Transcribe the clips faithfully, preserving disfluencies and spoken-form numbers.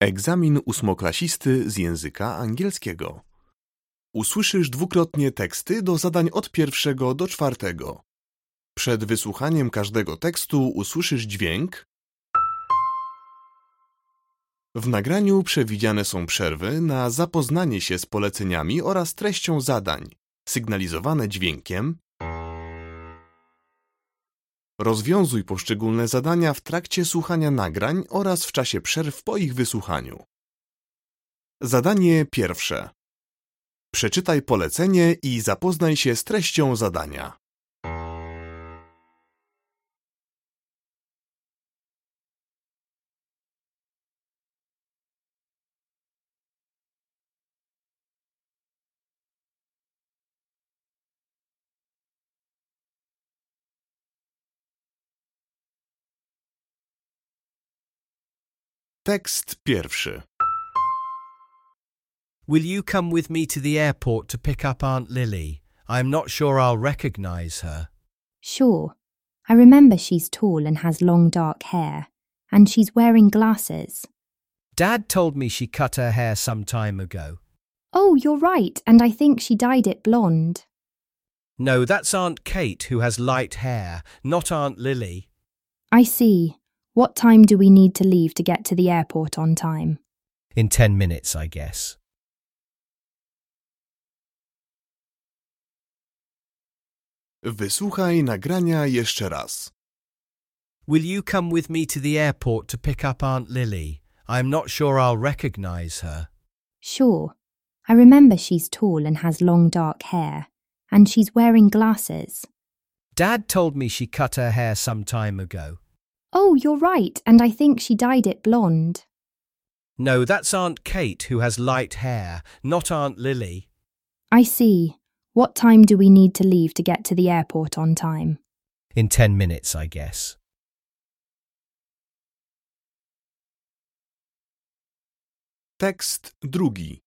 Egzamin ósmoklasisty z języka angielskiego. Usłyszysz dwukrotnie teksty do zadań od pierwszego do czwartego. Przed wysłuchaniem każdego tekstu usłyszysz dźwięk. W nagraniu przewidziane są przerwy na zapoznanie się z poleceniami oraz treścią zadań, sygnalizowane dźwiękiem. Rozwiązuj poszczególne zadania w trakcie słuchania nagrań oraz w czasie przerw po ich wysłuchaniu. Zadanie pierwsze. Przeczytaj polecenie i zapoznaj się z treścią zadania. Tekst pierwszy. Will you come with me to the airport to pick up Aunt Lily? I'm not sure I'll recognize her. Sure. I remember she's tall and has long dark hair, and she's wearing glasses. Dad told me she cut her hair some time ago. Oh, you're right, and I think she dyed it blonde. No, that's Aunt Kate who has light hair, not Aunt Lily. I see. What time do we need to leave to get to the airport on time? In ten minutes, I guess. Wysłuchaj nagrania jeszcze raz. Will you come with me to the airport to pick up Aunt Lily? I'm not sure I'll recognize her. Sure. I remember she's tall and has long dark hair, and she's wearing glasses. Dad told me she cut her hair some time ago. Oh, you're right, and I think she dyed it blonde. No, that's Aunt Kate who has light hair, not Aunt Lily. I see. What time do we need to leave to get to the airport on time? In ten minutes, I guess. Tekst drugi.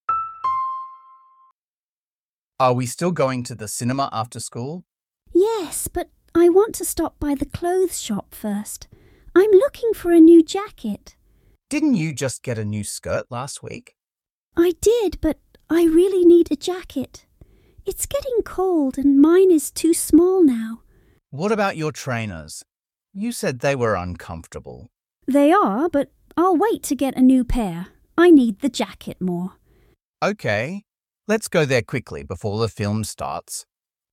Are we still going to the cinema after school? Yes, but I want to stop by the clothes shop first. I'm looking for a new jacket. Didn't you just get a new skirt last week? I did, but I really need a jacket. It's getting cold and mine is too small now. What about your trainers? You said they were uncomfortable. They are, but I'll wait to get a new pair. I need the jacket more. Okay, let's go there quickly before the film starts.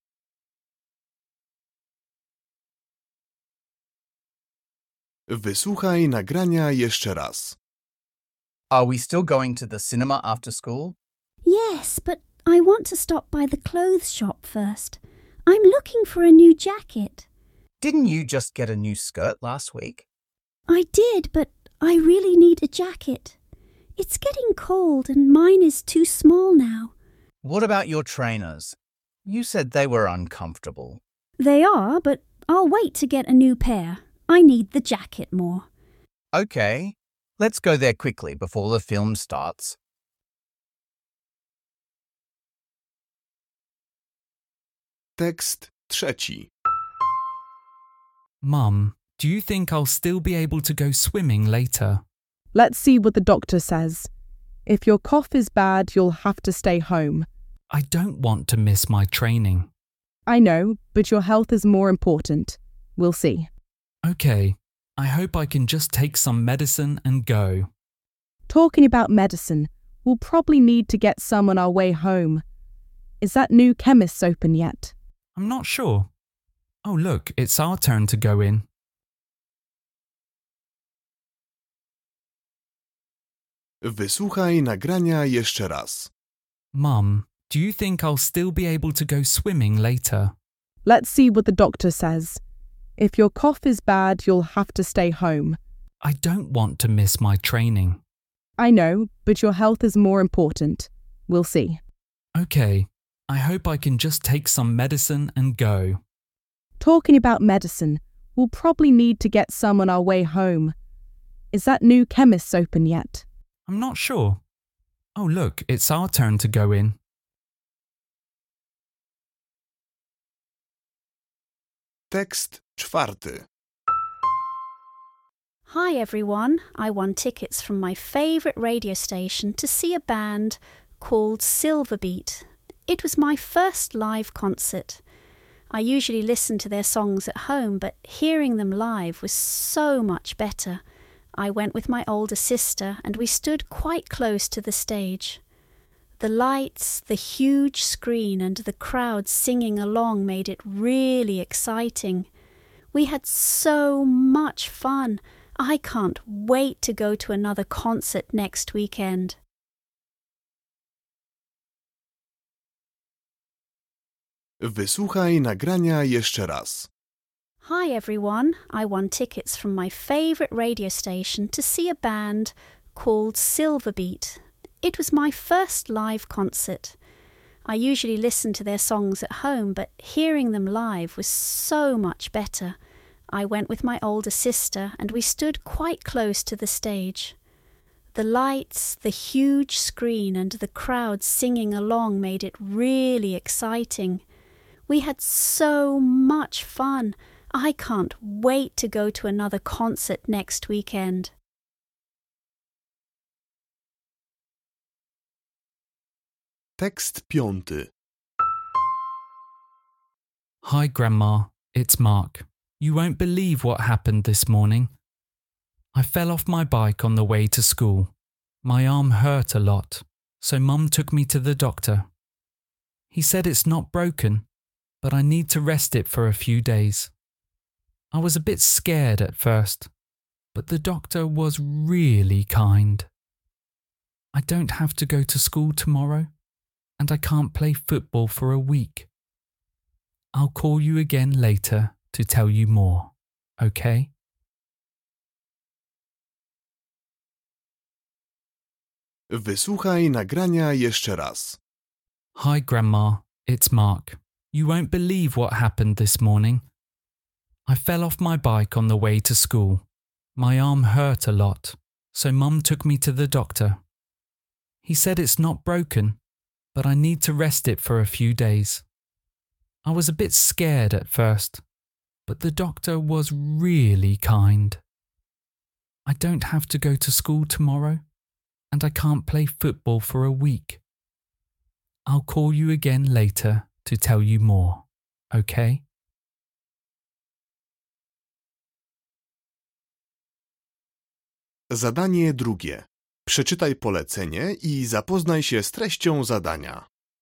Wysłuchaj nagrania jeszcze raz. Are we still going to the cinema after school? Yes, but I want to stop by the clothes shop first. I'm looking for a new jacket. Didn't you just get a new skirt last week? I did, but I really need a jacket. It's getting cold and mine is too small now. What about your trainers? You said they were uncomfortable. They are, but I'll wait to get a new pair. I need the jacket more. Okay, let's go there quickly before the film starts. Tekst trzeci. Mum, do you think I'll still be able to go swimming later? Let's see what the doctor says. If your cough is bad, you'll have to stay home. I don't want to miss my training. I know, but your health is more important. We'll see. Okay, I hope I can just take some medicine and go. Talking about medicine, we'll probably need to get some on our way home. Is that new chemist's open yet? I'm not sure. Oh look, it's our turn to go in. Wysłuchaj nagrania jeszcze raz. Mum, do you think I'll still be able to go swimming later? Let's see what the doctor says. If your cough is bad, you'll have to stay home. I don't want to miss my training. I know, but your health is more important. We'll see. Okay, I hope I can just take some medicine and go. Talking about medicine, we'll probably need to get some on our way home. Is that new chemist's open yet? I'm not sure. Oh look, it's our turn to go in. Tekst czwarty. Hi everyone, I won tickets from my favourite radio station to see a band called Silverbeat. It was my first live concert. I usually listen to their songs at home, but hearing them live was so much better. I went with my older sister and we stood quite close to the stage. The lights, the huge screen and the crowd singing along made it really exciting. We had so much fun. I can't wait to go to another concert next weekend. Wysłuchaj nagrania jeszcze raz. Hi everyone, I won tickets from my favourite radio station to see a band called Silverbeat. It was my first live concert. I usually listen to their songs at home, but hearing them live was so much better. I went with my older sister and we stood quite close to the stage. The lights, the huge screen and the crowd singing along made it really exciting. We had so much fun. I can't wait to go to another concert next weekend. Tekst piąty. Hi, Grandma. It's Mark. You won't believe what happened this morning. I fell off my bike on the way to school. My arm hurt a lot, so Mum took me to the doctor. He said it's not broken, but I need to rest it for a few days. I was a bit scared at first, but the doctor was really kind. I don't have to go to school tomorrow, and I can't play football for a week. I'll call you again later to tell you more, okay? Wysłuchaj nagrania jeszcze raz. Hi, Grandma. It's Mark. You won't believe what happened this morning. I fell off my bike on the way to school. My arm hurt a lot, so Mum took me to the doctor. He said it's not broken, but I need to rest it for a few days. I was a bit scared at first, but the doctor was really kind. I don't have to go to school tomorrow, and I can't play football for a week. I'll call you again later to tell you more, okay? Zadanie drugie. Przeczytaj polecenie i zapoznaj się z treścią zadania.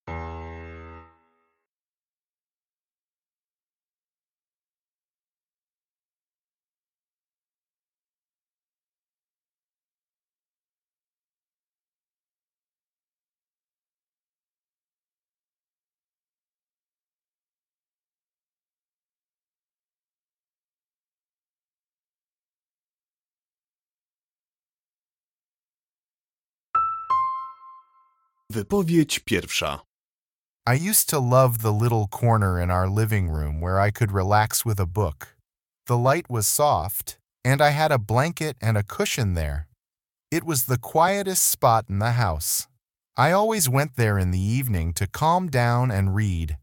Wypowiedź pierwsza. I used to love the little corner in our living room where I could relax with a book. The light was soft, and I had a blanket and a cushion there. It was the quietest spot in the house. I always went there in the evening to calm down and read.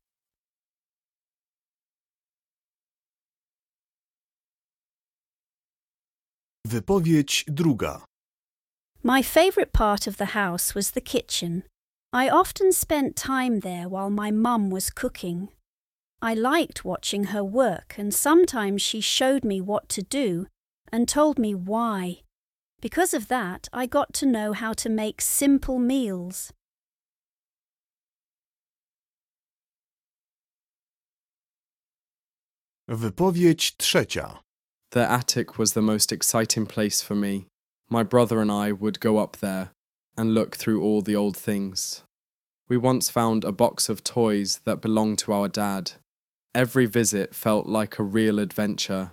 Wypowiedź druga. My favourite part of the house was the kitchen. I often spent time there while my mum was cooking. I liked watching her work, and sometimes she showed me what to do and told me why. Because of that, I got to know how to make simple meals. Wypowiedź trzecia. The attic was the most exciting place for me. My brother and I would go up there and look through all the old things. We once found a box of toys that belonged to our dad. Every visit felt like a real adventure.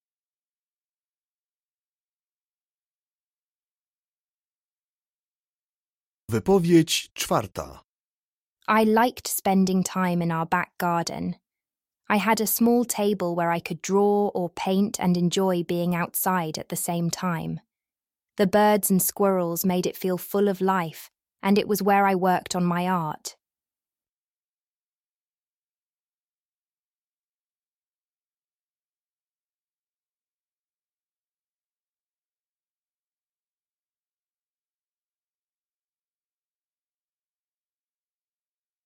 Wypowiedź czwarta. I liked spending time in our back garden. I had a small table where I could draw or paint and enjoy being outside at the same time. The birds and squirrels made it feel full of life, and it was where I worked on my art.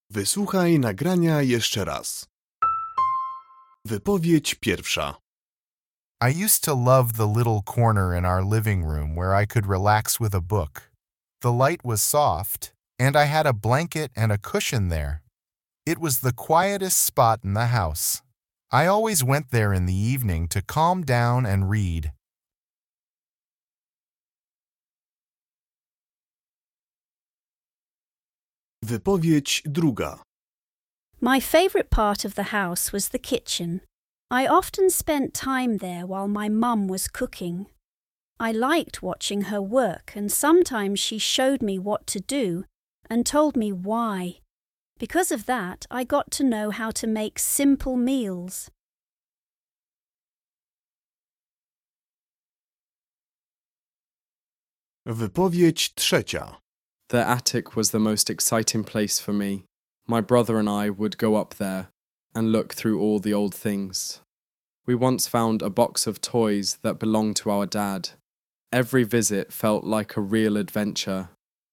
Wysłuchaj nagrania jeszcze raz. Wypowiedź pierwsza. I used to love the little corner in our living room where I could relax with a book. The light was soft, and I had a blanket and a cushion there. It was the quietest spot in the house. I always went there in the evening to calm down and read. Wypowiedź druga. My favourite part of the house was the kitchen. I often spent time there while my mum was cooking. I liked watching her work, and sometimes she showed me what to do and told me why. Because of that, I got to know how to make simple meals. Wypowiedź trzecia. The attic was the most exciting place for me. My brother and I would go up there and look through all the old things. We once found a box of toys that belonged to our dad. Every visit felt like a real adventure.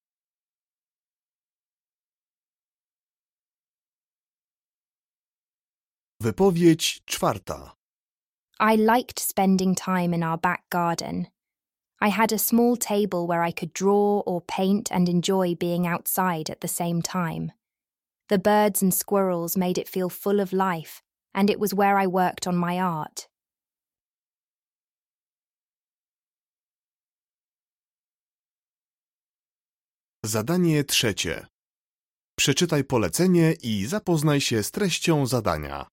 Wypowiedź czwarta. I liked spending time in our back garden. I had a small table where I could draw or paint and enjoy being outside at the same time. The birds and squirrels made it feel full of life, and it was where I worked on my art. Zadanie trzecie. Przeczytaj polecenie i zapoznaj się z treścią zadania.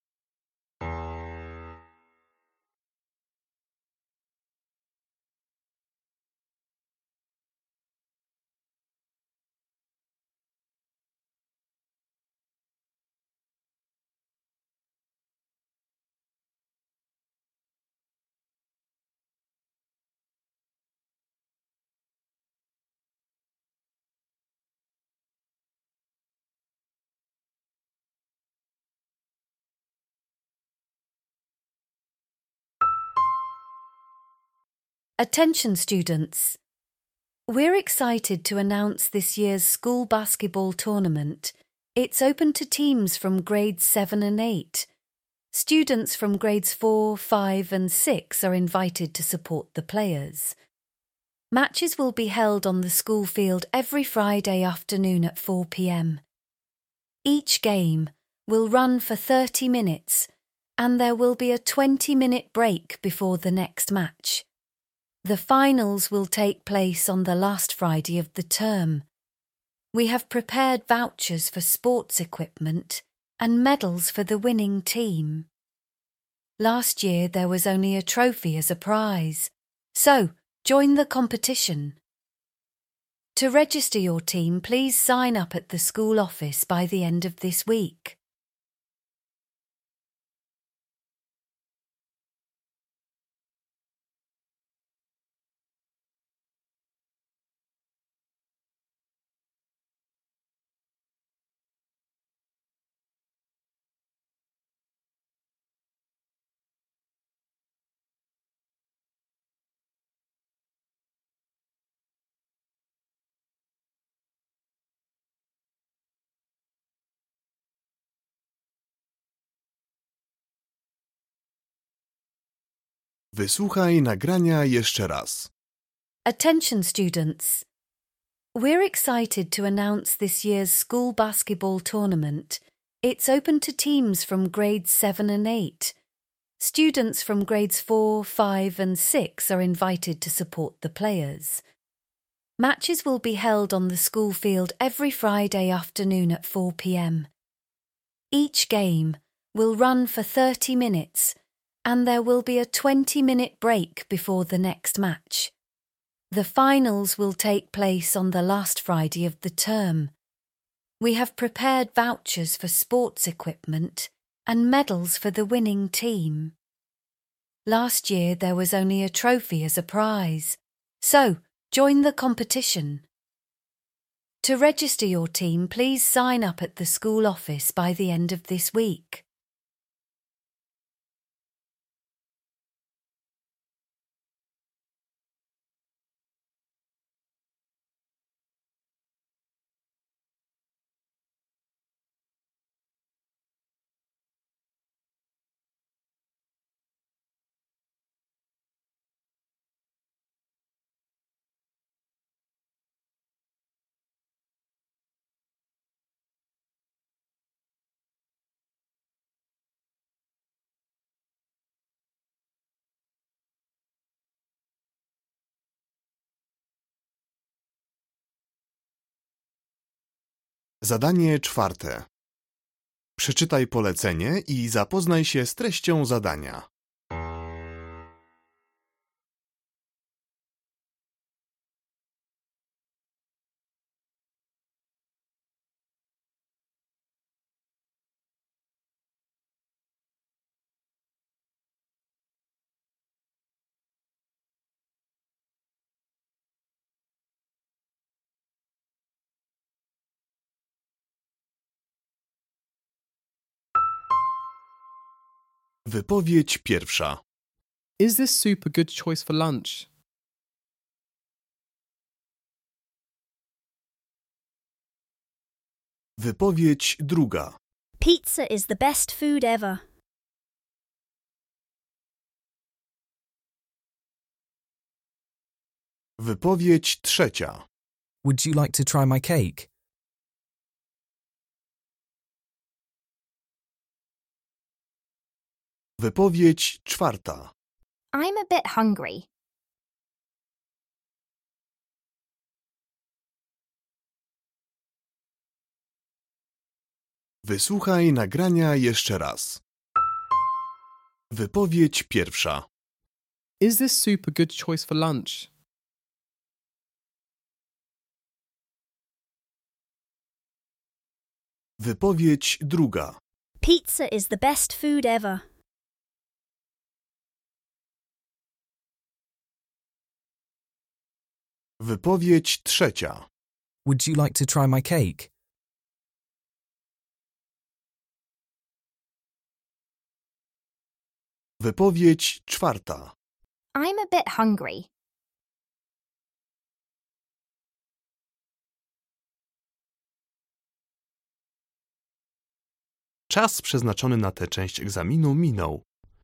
Attention students! We're excited to announce this year's school basketball tournament. It's open to teams from grades seven and eight. Students from grades four, five and six are invited to support the players. Matches will be held on the school field every Friday afternoon at four p m. Each game will run for thirty minutes, and there will be a twenty minute break before the next match. The finals will take place on the last Friday of the term. We have prepared vouchers for sports equipment and medals for the winning team. Last year there was only a trophy as a prize, so join the competition. To register your team, please sign up at the school office by the end of this week. Wysłuchaj nagrania jeszcze raz. Attention students! We're excited to announce this year's school basketball tournament. It's open to teams from grades seven and eight. Students from grades four, five and six are invited to support the players. Matches will be held on the school field every Friday afternoon at four p m. Each game will run for thirty minutes, and there will be a twenty minute break before the next match. The finals will take place on the last Friday of the term. We have prepared vouchers for sports equipment and medals for the winning team. Last year there was only a trophy as a prize, so join the competition. To register your team, please sign up at the school office by the end of this week. Zadanie czwarte. Przeczytaj polecenie i zapoznaj się z treścią zadania. Wypowiedź pierwsza. Is this soup a good choice for lunch? Wypowiedź druga. Pizza is the best food ever. Wypowiedź trzecia. Would you like to try my cake? Wypowiedź czwarta. I'm a bit hungry. Wysłuchaj nagrania jeszcze raz. Wypowiedź pierwsza. Is this soup a good choice for lunch? Wypowiedź druga. Pizza is the best food ever. Wypowiedź trzecia. Would you like to try my cake? Wypowiedź czwarta. I'm a bit hungry. Czas przeznaczony na tę część egzaminu minął.